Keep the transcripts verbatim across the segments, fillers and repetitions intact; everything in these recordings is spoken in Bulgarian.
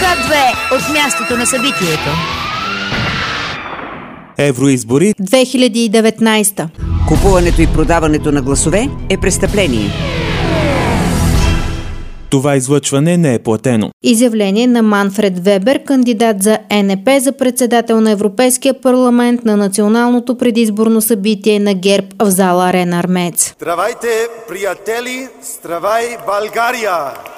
Свят две от мястото на събитието. Евроизбори две хиляди и деветнадесета. Купуването и продаването на гласове е престъпление. Това излъчване не е платено. Изявление на Манфред Вебер, кандидат за Н П за председател на Европейския парламент на националното предизборно събитие на ГЕРБ в зала Арена Армеец. Здравейте, приятели! Здравей, България!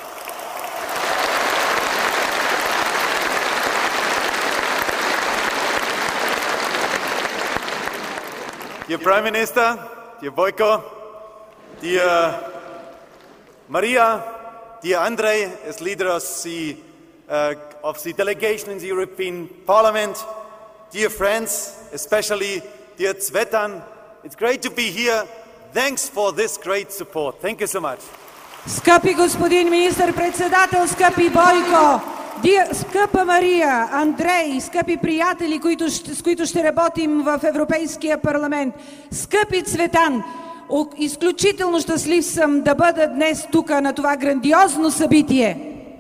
Dear Prime Minister, dear Boyko, dear Maria, dear Andrei, as leader of the, uh, of the delegation in the European Parliament, dear friends, especially dear Cvetan, it's great to be here. Thanks for this great support. Thank you so much. Скъпи господин министър-председател, скъпи Бойко, скъпа Мария, Андрей, скъпи приятели, които, с които ще работим в Европейския парламент, скъпи Цветан, изключително щастлив съм да бъда днес тук на това грандиозно събитие.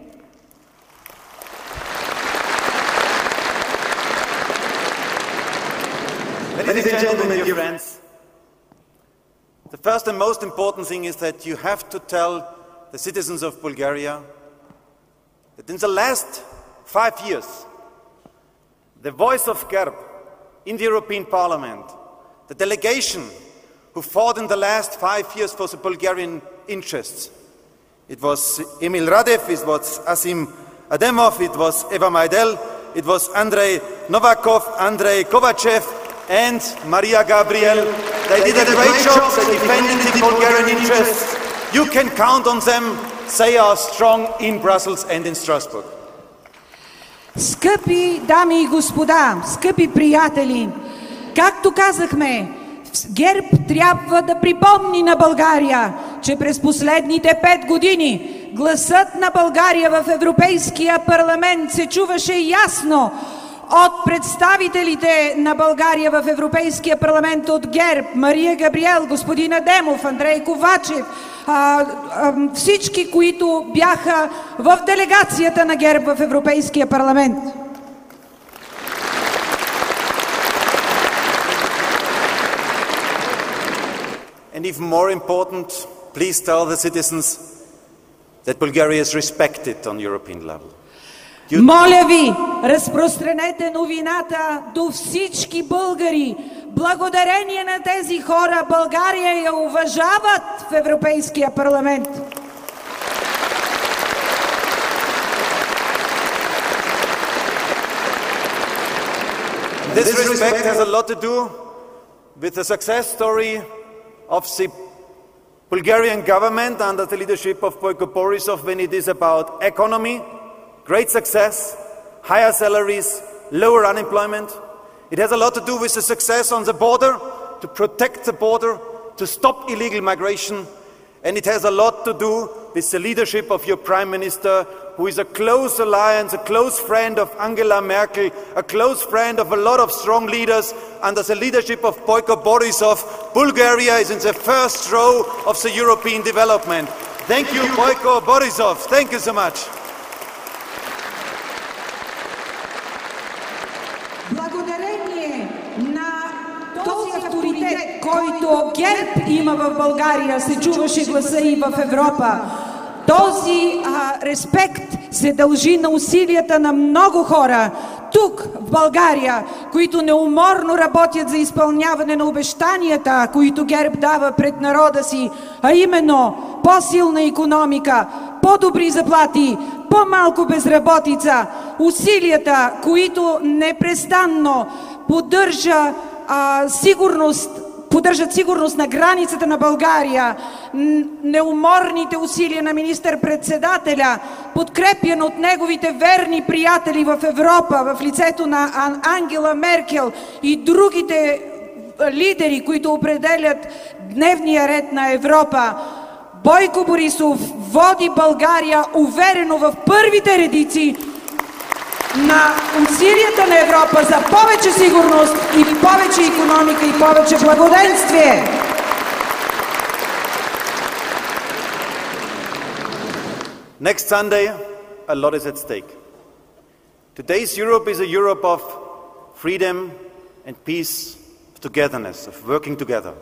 Ladies and gentlemen, dear friends, the first and most important thing is that you have to tell the citizens of Bulgaria that in the last five years, the voice of GERB in the European Parliament, the delegation who fought in the last five years for the Bulgarian interests, it was Emil Radev, it was Asim Ademov, it was Eva Majdel, it was Andrei Novakov, Andrei Kovachev, and Maria Gabriel. They did a great job defending the Bulgarian interests. You can count on them. They are strong in Brussels and in Strasbourg. Скъпи дами и господа, скъпи приятели, както казахме, ГЕРБ трябва да припомни на България, че през последните пет години гласът на България в Европейския парламент се чуваше ясно от представителите на България в Европейския парламент от ГЕРБ, Мария Габриел, господин Адемов, Андрей Ковачев, а, а, всички, които бяха в делегацията на ГЕРБ в Европейския парламент. And even more important, please tell the citizens that Bulgaria is respected on European level. Моля ви, разпространете новината до всички българи. Благодарение на тези хора България я уважават в Европейския парламент. This respect has a lot to do with the success story of the Bulgarian government under the leadership of Boyko Borisov when it is about economy, great success, higher salaries, lower unemployment. It has a lot to do with the success on the border, to protect the border, to stop illegal migration. And it has a lot to do with the leadership of your Prime Minister, who is a close alliance, a close friend of Angela Merkel, a close friend of a lot of strong leaders. Under the leadership of Boyko Borisov, Bulgaria is in the first row of the European development. Thank you, Boyko Borisov. Thank you so much. Благодарение на този авторитет, който ГЕРБ има в България, се чуваше гласа и в Европа. Този а, респект се дължи на усилията на много хора тук, в България, които неуморно работят за изпълняване на обещанията, които ГЕРБ дава пред народа си, а именно по-силна икономика, по-добри заплати, по-малко безработица, усилията, които непрестанно поддържа а, сигурност, поддържат сигурност на границата на България, неуморните усилия на министър-председателя, подкрепян от неговите верни приятели в Европа, в лицето на Ангела Меркел и другите лидери, които определят дневния ред на Европа. Бойко Борисов води България уверено в първите редици на усилията на Европа за повече сигурност и повече икономика и повече благоденствие. Next Sunday, a lot is at stake. Today's Europe is a Europe of freedom and peace, of togetherness, of working together.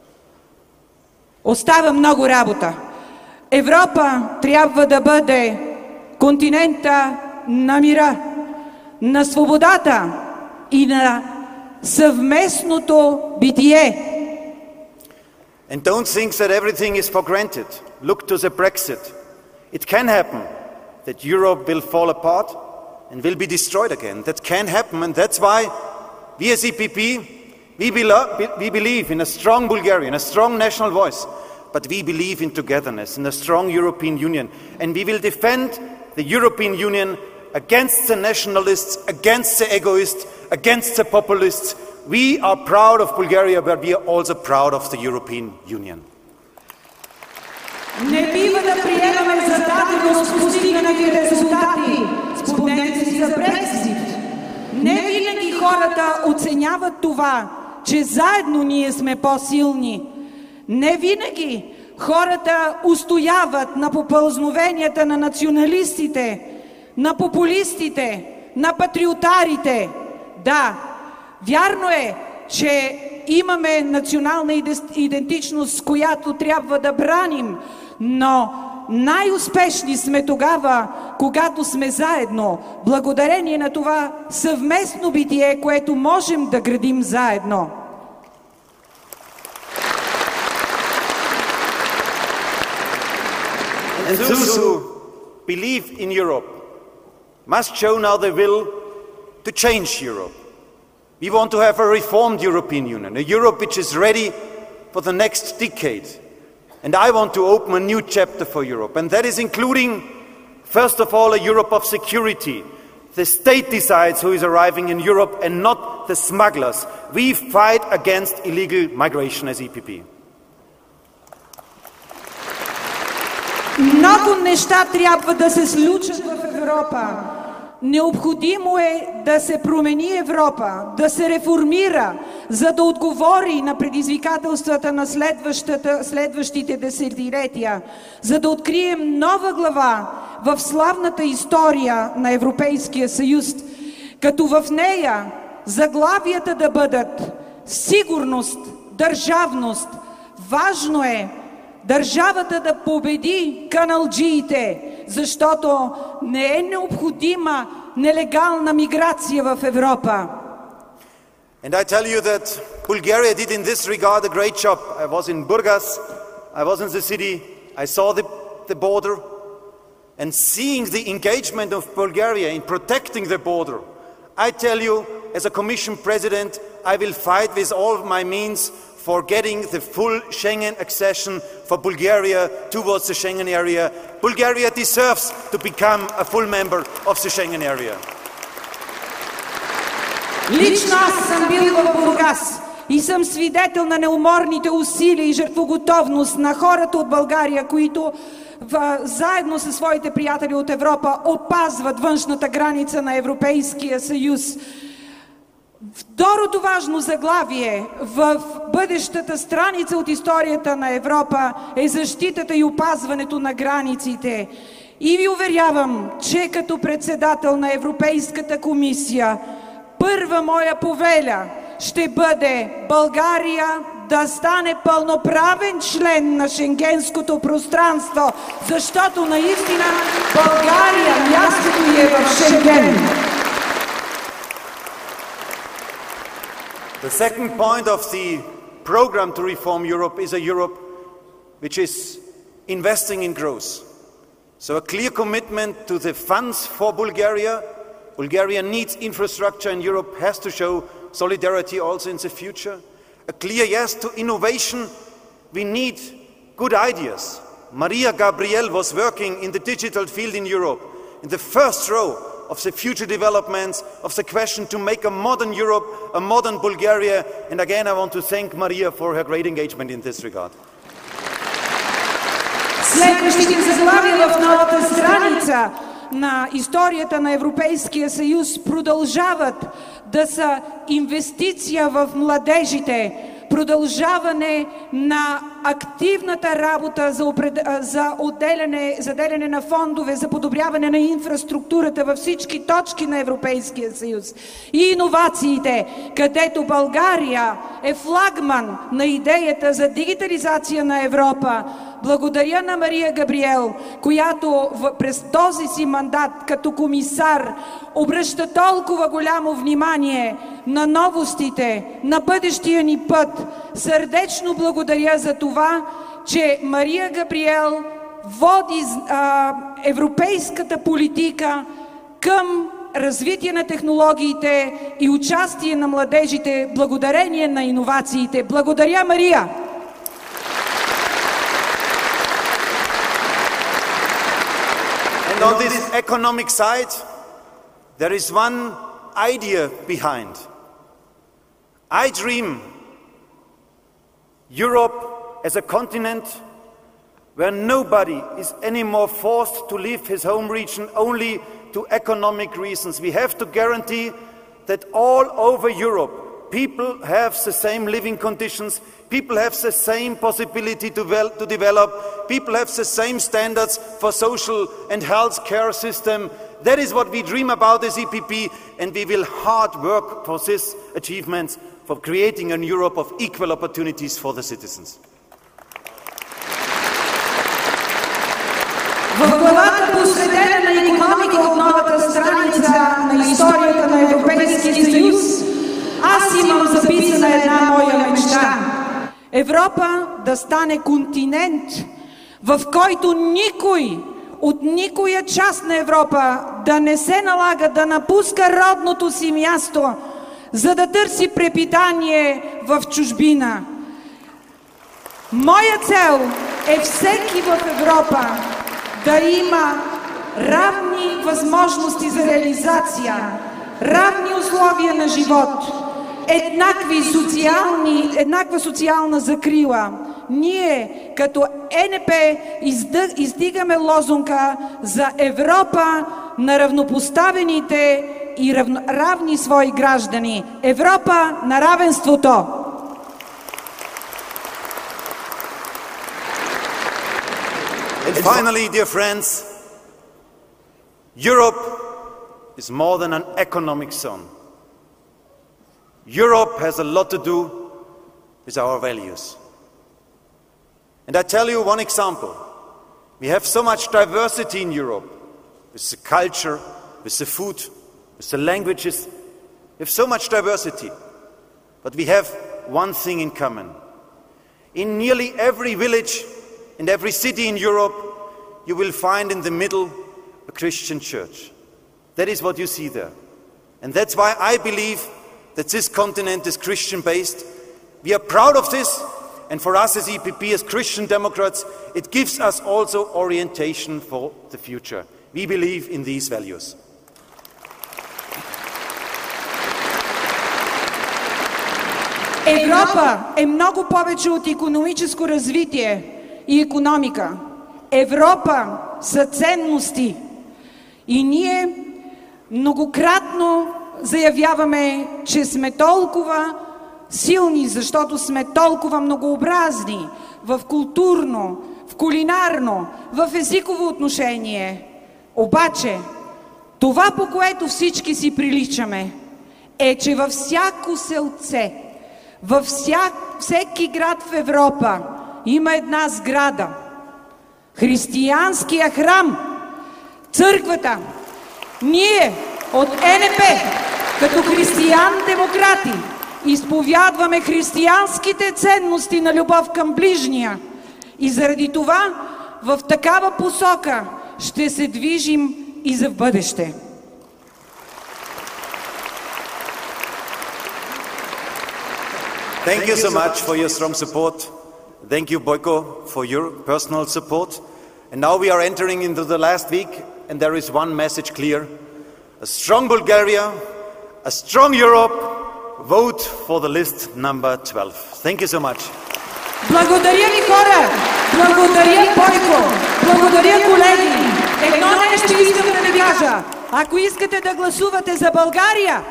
Остава много работа. Европа трябва да бъде континента на мира, на свободата и на съвместното битие. And don't think that everything is for granted. Look to the Brexit. It can happen that Europe will fall apart and will be destroyed again. That can happen, and that's why we as E P P, we, belo- we believe in a strong Bulgarian, a strong national voice, but we believe in togetherness, in a strong European Union. And we will defend the European Union against the nationalists, against the egoists, against the populists. We are proud of Bulgaria, but we are also proud of the European Union. Не бива да приемаме за даденост постигнатите резултати. Спомнете си за Брексит. Не винаги хората оценяват това, че заедно ние сме по-силни. Не винаги хората устояват на попълзновенията на националистите, на популистите, на патриотарите. Да, вярно е, че имаме национална идентичност, която трябва да браним, но най-успешни сме тогава, когато сме заедно, благодарение на това съвместно битие, което можем да градим заедно. And those who believe in Europe must show now the will to change Europe. We want to have a reformed European Union, a Europe which is ready for the next decade. And I want to open a new chapter for Europe, and that is including, first of all, a Europe of security. The state decides who is arriving in Europe and not the smugglers. We fight against illegal migration as E P P. Много неща трябва да се случат в Европа. Необходимо е да се промени Европа, да се реформира, за да отговори на предизвикателствата на следващите десетилетия, за да открием нова глава в славната история на Европейския съюз, като в нея заглавията да бъдат сигурност, държавност. Важно е държавата да победи каналджиите, защото не е необходима нелегална миграция в Европа. And I tell you that Bulgaria did in this regard a great job. I was in Burgas, I was in the city, I saw the, the border, and seeing the engagement of Bulgaria in protecting the border, I tell you, as a Commission President, I will fight with all of my means for getting the full Schengen accession for Bulgaria towards the Schengen area. Bulgaria deserves to become a full member of the Schengen area. Лично аз съм бил в Бургас и съм свидетел на неуморните усилия и жертвоготовност на хората от България, които в, заедно със своите приятели от Европа опазват външната граница на Европейския съюз. Второто важно заглавие в бъдещата страница от историята на Европа е защитата и опазването на границите. И ви уверявам, че като председател на Европейската комисия, първа моя повеля ще бъде България да стане пълноправен член на шенгенското пространство, защото наистина България мястото ѝ е в Шенген. The second point of the program to reform Europe is a Europe which is investing in growth. So a clear commitment to the funds for Bulgaria. Bulgaria needs infrastructure and Europe has to show solidarity also in the future. A clear yes to innovation. We need good ideas. Maria Gabriel was working in the digital field in Europe, in the first row of the future developments, of the question to make a modern Europe, a modern Bulgaria. And again, I want to thank Maria for her great engagement in this regard. Следващите заглавия в новата страница на историята на Европейския съюз продължават да са инвестиция в младежите, продължаване на активната работа за, опред... за отделяне, заделяне на фондове, за подобряване на инфраструктурата във всички точки на Европейския съюз и иновациите, където България е флагман на идеята за дигитализация на Европа. Благодаря на Мария Габриел, която през този си мандат като комисар обръща толкова голямо внимание на новостите, на бъдещия ни път. Сърдечно благодаря за това, че Мария Габриел води а, европейската политика към развитие на технологиите и участие на младежите благодарение на иновациите. Благодаря, Мария! And on this economic side, there is one idea behind. I dream Europe as a continent where nobody is anymore forced to leave his home region only to economic reasons. We have to guarantee that all over Europe people have the same living conditions, people have the same possibility to, well, to develop, people have the same standards for social and health care system. That is what we dream about as E P P, and we will hard work for these achievements, for creating a Europe of equal opportunities for the citizens. В главата, посветена на икономика от новата страница на историята на Европейския съюз, аз имам записана една моя мечта. Европа да стане континент, в който никой от никоя част на Европа да не се налага да напуска родното си място, за да търси препитание в чужбина. Моя цел е всеки в Европа да има равни възможности за реализация, равни условия на живот, еднакви социални, еднаква социална закрила. Ние като Е Н П издигаме лозунга за Европа на равнопоставените и равно, равни свои граждани. Европа на равенството. And finally, dear friends, Europe is more than an economic zone. Europe has a lot to do with our values. And I tell you one example. We have so much diversity in Europe, with the culture, with the food, with the languages. We have so much diversity. But we have one thing in common. In nearly every village, in every city in Europe, you will find in the middle a Christian church. That is what you see there. And that's why I believe that this continent is Christian-based. We are proud of this, and for us as E P P, as Christian Democrats, it gives us also orientation for the future. We believe in these values. Европа е много повече от икономическо развитие и икономика. Европа са ценности. И ние многократно заявяваме, че сме толкова силни, защото сме толкова многообразни в културно, в кулинарно, в езиково отношение. Обаче, това, по което всички си приличаме, е, че във всяко селце, във всяк, всеки град в Европа има една сграда. Християнския храм, църквата. Ние от Е Н П, като християн-демократи, изповядваме християнските ценности на любов към ближния и заради това в такава посока ще се движим и за в бъдеще. Thank you so much for your strong support. Thank you, Boyko, for your personal support. And now we are entering into the last week, and there is one message clear. A strong Bulgaria, a strong Europe, vote for the list number twelve. Thank you so much. Благодаря ви, хора! Благодаря, Бойко! Благодаря, колеги! Едно нещо искам да ви кажа. Ако искате да гласувате за България,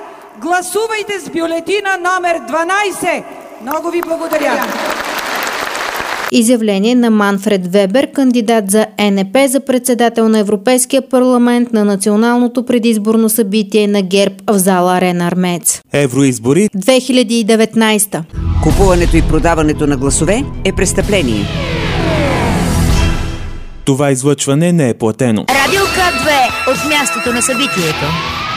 гласувайте с бюлетина номер дванайсет. Много ви благодаря! Изявление на Манфред Вебер, кандидат за Н П за председател на Европейския парламент на националното предизборно събитие на ГЕРБ в зала Арена Армеец. Евроизбори две хиляди и деветнайсета. Купуването и продаването на гласове е престъпление. Това излъчване не е платено. Радио К две от мястото на събитието.